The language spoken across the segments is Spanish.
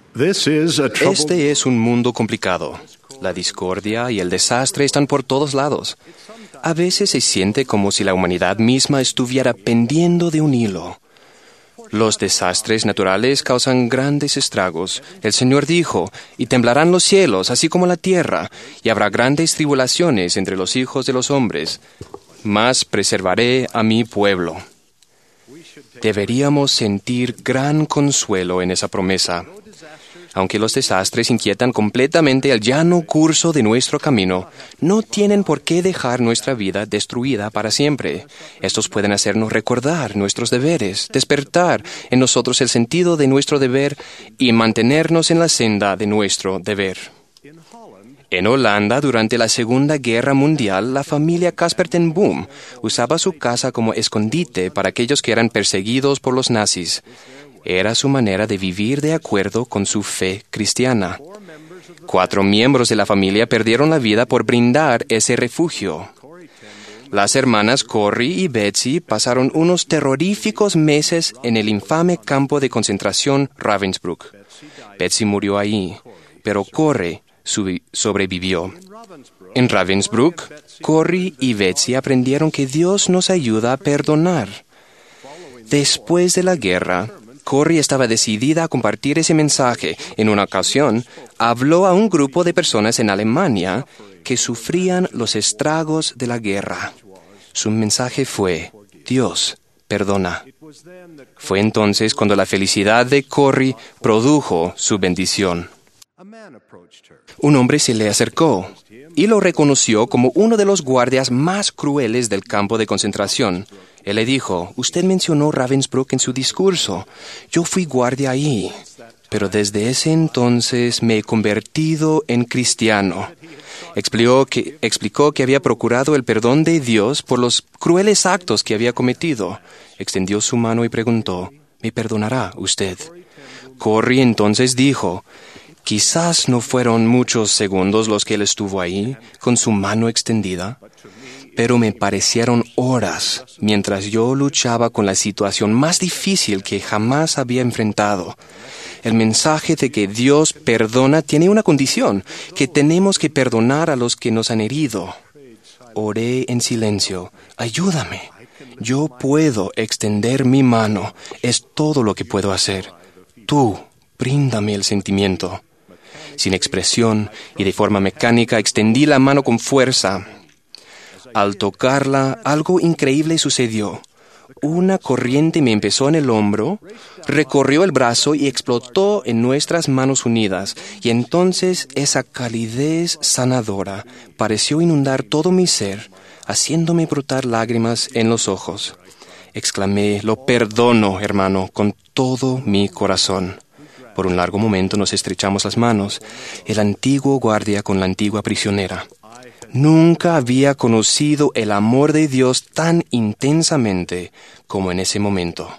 Este es un mundo complicado. La discordia y el desastre están por todos lados. A veces se siente como si la humanidad misma estuviera pendiendo de un hilo. Los desastres naturales causan grandes estragos. El Señor dijo, y temblarán los cielos, así como la tierra, y habrá grandes tribulaciones entre los hijos de los hombres. Mas preservaré a mi pueblo. Deberíamos sentir gran consuelo en esa promesa. Aunque los desastres inquietan completamente el llano curso de nuestro camino, no tienen por qué dejar nuestra vida destruida para siempre. Estos pueden hacernos recordar nuestros deberes, despertar en nosotros el sentido de nuestro deber y mantenernos en la senda de nuestro deber. En Holanda, durante la Segunda Guerra Mundial, la familia Casper ten Boom usaba su casa como escondite para aquellos que eran perseguidos por los nazis. Era su manera de vivir de acuerdo con su fe cristiana. 4 miembros de la familia perdieron la vida por brindar ese refugio. Las hermanas Corrie y Betsy pasaron unos terroríficos meses en el infame campo de concentración Ravensbrück. Betsy murió ahí, pero Corrie sobrevivió. En Ravensbrück, Corrie y Betsy aprendieron que Dios nos ayuda a perdonar. Después de la guerra, Corrie estaba decidida a compartir ese mensaje. En una ocasión, habló a un grupo de personas en Alemania que sufrían los estragos de la guerra. Su mensaje fue, Dios, perdona. Fue entonces cuando la felicidad de Corrie produjo su bendición. Un hombre se le acercó y lo reconoció como uno de los guardias más crueles del campo de concentración. Él le dijo, usted mencionó Ravensbrück en su discurso. Yo fui guardia ahí, pero desde ese entonces me he convertido en cristiano. Explicó que había procurado el perdón de Dios por los crueles actos que había cometido. Extendió su mano y preguntó, ¿me perdonará usted? Corrie entonces dijo, quizás no fueron muchos segundos los que él estuvo ahí, con su mano extendida, pero me parecieron horas mientras yo luchaba con la situación más difícil que jamás había enfrentado. El mensaje de que Dios perdona tiene una condición, que tenemos que perdonar a los que nos han herido. Oré en silencio, ayúdame. Yo puedo extender mi mano, es todo lo que puedo hacer. Tú, bríndame el sentimiento. Sin expresión y de forma mecánica, extendí la mano con fuerza. Al tocarla, algo increíble sucedió. Una corriente me empezó en el hombro, recorrió el brazo y explotó en nuestras manos unidas. Y entonces esa calidez sanadora pareció inundar todo mi ser, haciéndome brotar lágrimas en los ojos. Exclamé, lo perdono, hermano, con todo mi corazón. Por un largo momento nos estrechamos las manos, el antiguo guardia con la antigua prisionera. Nunca había conocido el amor de Dios tan intensamente como en ese momento.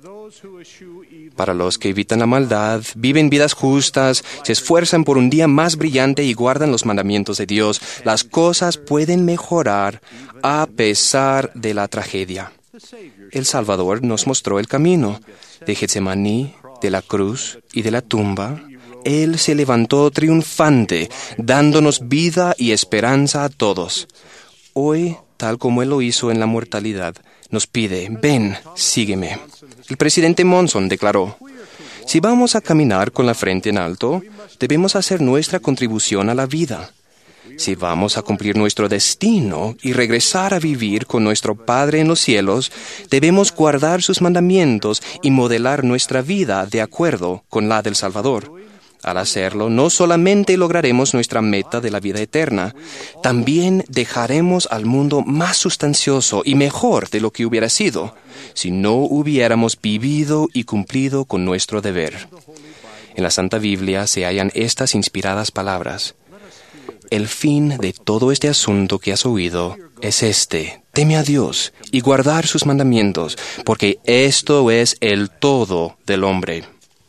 Para los que evitan la maldad, viven vidas justas, se esfuerzan por un día más brillante y guardan los mandamientos de Dios, las cosas pueden mejorar a pesar de la tragedia. El Salvador nos mostró el camino de Getsemaní, de la cruz y de la tumba. Él se levantó triunfante, dándonos vida y esperanza a todos. Hoy, tal como Él lo hizo en la mortalidad, nos pide, ven, sígueme. El presidente Monson declaró, si vamos a caminar con la frente en alto, debemos hacer nuestra contribución a la vida. Si vamos a cumplir nuestro destino y regresar a vivir con nuestro Padre en los cielos, debemos guardar sus mandamientos y modelar nuestra vida de acuerdo con la del Salvador. Al hacerlo, no solamente lograremos nuestra meta de la vida eterna, también dejaremos al mundo más sustancioso y mejor de lo que hubiera sido, si no hubiéramos vivido y cumplido con nuestro deber. En la Santa Biblia se hallan estas inspiradas palabras. El fin de todo este asunto que has oído es este: teme a Dios y guardar sus mandamientos, porque esto es el todo del hombre.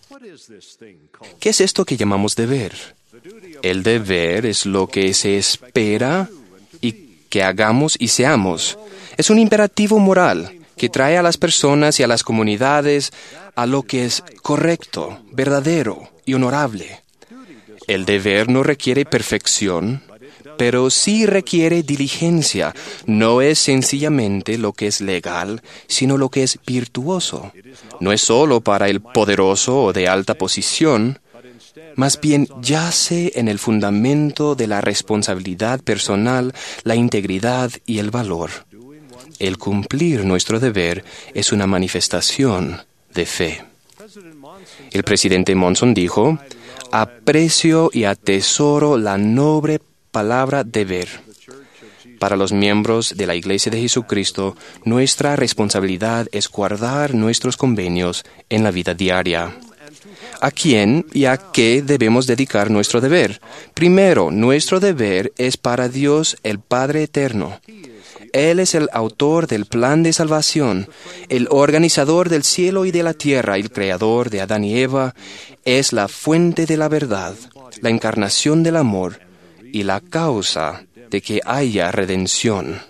¿Qué es esto que llamamos deber? El deber es lo que se espera y que hagamos y seamos. Es un imperativo moral que trae a las personas y a las comunidades a lo que es correcto, verdadero y honorable. El deber no requiere perfección, pero sí requiere diligencia. No es sencillamente lo que es legal, sino lo que es virtuoso. No es solo para el poderoso o de alta posición, más bien yace en el fundamento de la responsabilidad personal, la integridad y el valor. El cumplir nuestro deber es una manifestación de fe. El presidente Monson dijo: aprecio y atesoro la noble palabra deber. Para los miembros de la Iglesia de Jesucristo, nuestra responsabilidad es guardar nuestros convenios en la vida diaria. ¿A quién y a qué debemos dedicar nuestro deber? Primero, nuestro deber es para Dios, el Padre Eterno. Él es el autor del plan de salvación, el organizador del cielo y de la tierra, el creador de Adán y Eva, es la fuente de la verdad, la encarnación del amor y la causa de que haya redención.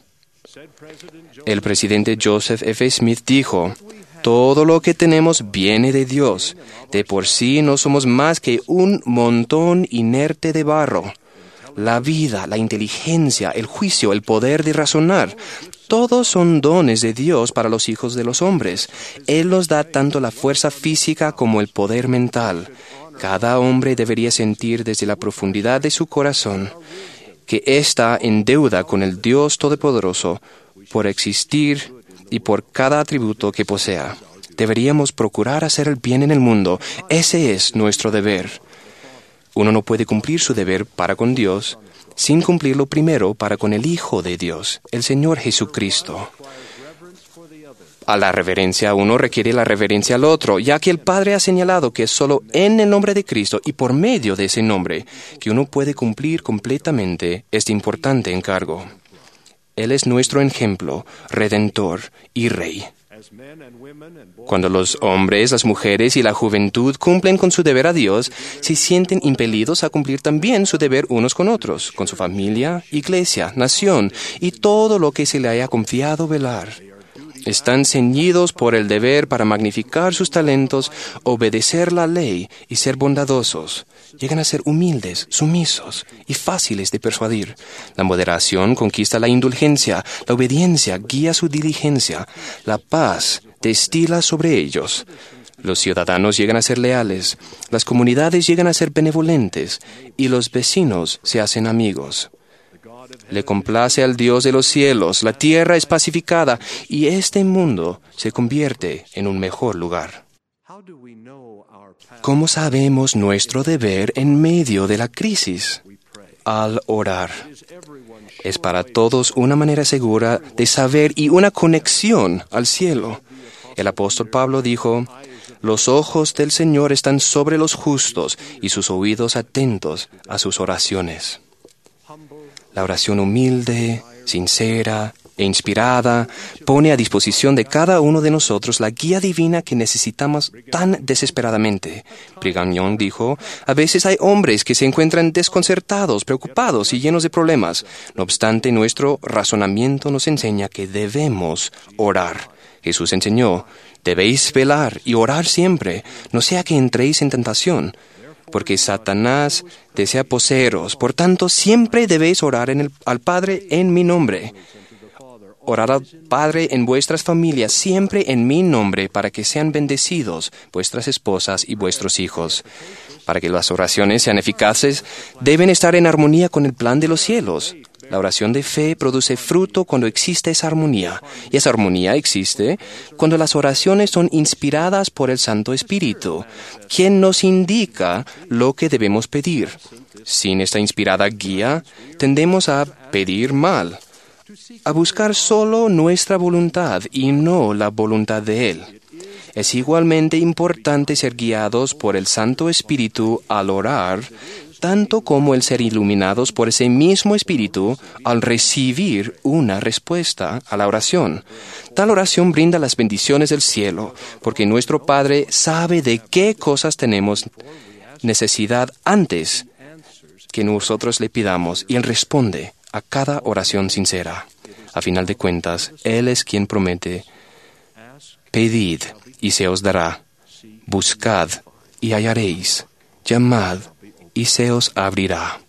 El presidente Joseph F. Smith dijo: todo lo que tenemos viene de Dios. De por sí no somos más que un montón inerte de barro. La vida, la inteligencia, el juicio, el poder de razonar, todos son dones de Dios para los hijos de los hombres. Él nos da tanto la fuerza física como el poder mental. Cada hombre debería sentir desde la profundidad de su corazón que está en deuda con el Dios Todopoderoso por existir y por cada atributo que posea. Deberíamos procurar hacer el bien en el mundo. Ese es nuestro deber. Uno no puede cumplir su deber para con Dios sin cumplirlo primero para con el Hijo de Dios, el Señor Jesucristo. A la reverencia a uno requiere la reverencia al otro, ya que el Padre ha señalado que es solo en el nombre de Cristo y por medio de ese nombre que uno puede cumplir completamente este importante encargo. Él es nuestro ejemplo, redentor y rey. Cuando los hombres, las mujeres y la juventud cumplen con su deber a Dios, se sienten impelidos a cumplir también su deber unos con otros, con su familia, iglesia, nación y todo lo que se le haya confiado velar. Están ceñidos por el deber para magnificar sus talentos, obedecer la ley y ser bondadosos. Llegan a ser humildes, sumisos y fáciles de persuadir. La moderación conquista la indulgencia, la obediencia guía su diligencia, la paz destila sobre ellos. Los ciudadanos llegan a ser leales, las comunidades llegan a ser benevolentes y los vecinos se hacen amigos. Le complace al Dios de los cielos, la tierra es pacificada y este mundo se convierte en un mejor lugar. ¿Cómo sabemos nuestro deber en medio de la crisis? Al orar. Es para todos una manera segura de saber y una conexión al cielo. El apóstol Pablo dijo: los ojos del Señor están sobre los justos y sus oídos atentos a sus oraciones. La oración humilde, sincera e inspirada pone a disposición de cada uno de nosotros la guía divina que necesitamos tan desesperadamente. Brigham Young dijo: a veces hay hombres que se encuentran desconcertados, preocupados y llenos de problemas. No obstante, nuestro razonamiento nos enseña que debemos orar. Jesús enseñó: debéis velar y orar siempre, no sea que entréis en tentación. Porque Satanás desea poseeros. Por tanto, siempre debéis orar al Padre en mi nombre. Orad al Padre en vuestras familias, siempre en mi nombre, para que sean bendecidos vuestras esposas y vuestros hijos. Para que las oraciones sean eficaces, deben estar en armonía con el plan de los cielos. La oración de fe produce fruto cuando existe esa armonía. Y esa armonía existe cuando las oraciones son inspiradas por el Santo Espíritu, quien nos indica lo que debemos pedir. Sin esta inspirada guía, tendemos a pedir mal, a buscar solo nuestra voluntad y no la voluntad de Él. Es igualmente importante ser guiados por el Santo Espíritu al orar, tanto como el ser iluminados por ese mismo Espíritu al recibir una respuesta a la oración. Tal oración brinda las bendiciones del cielo, porque nuestro Padre sabe de qué cosas tenemos necesidad antes que nosotros le pidamos, y Él responde a cada oración sincera. A final de cuentas, Él es quien promete: pedid y se os dará, buscad y hallaréis, llamad y se os abrirá.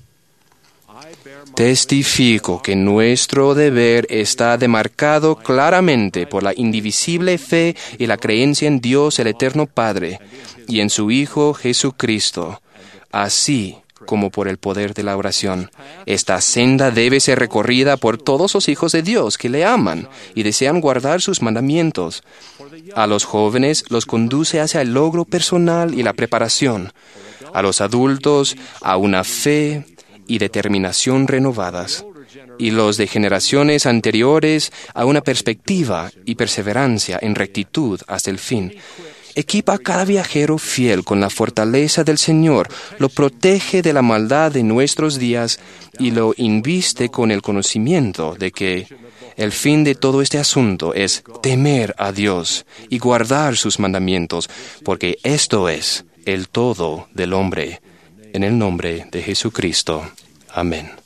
Testifico que nuestro deber está demarcado claramente por la indivisible fe y la creencia en Dios el Eterno Padre y en su Hijo Jesucristo, así como por el poder de la oración. Esta senda debe ser recorrida por todos los hijos de Dios que le aman y desean guardar sus mandamientos. A los jóvenes los conduce hacia el logro personal y la preparación. A los adultos a una fe y determinación renovadas, y los de generaciones anteriores a una perspectiva y perseverancia en rectitud hasta el fin. Equipa a cada viajero fiel con la fortaleza del Señor, lo protege de la maldad de nuestros días y lo inviste con el conocimiento de que el fin de todo este asunto es temer a Dios y guardar sus mandamientos, porque esto es el todo del hombre. En el nombre de Jesucristo. Amén.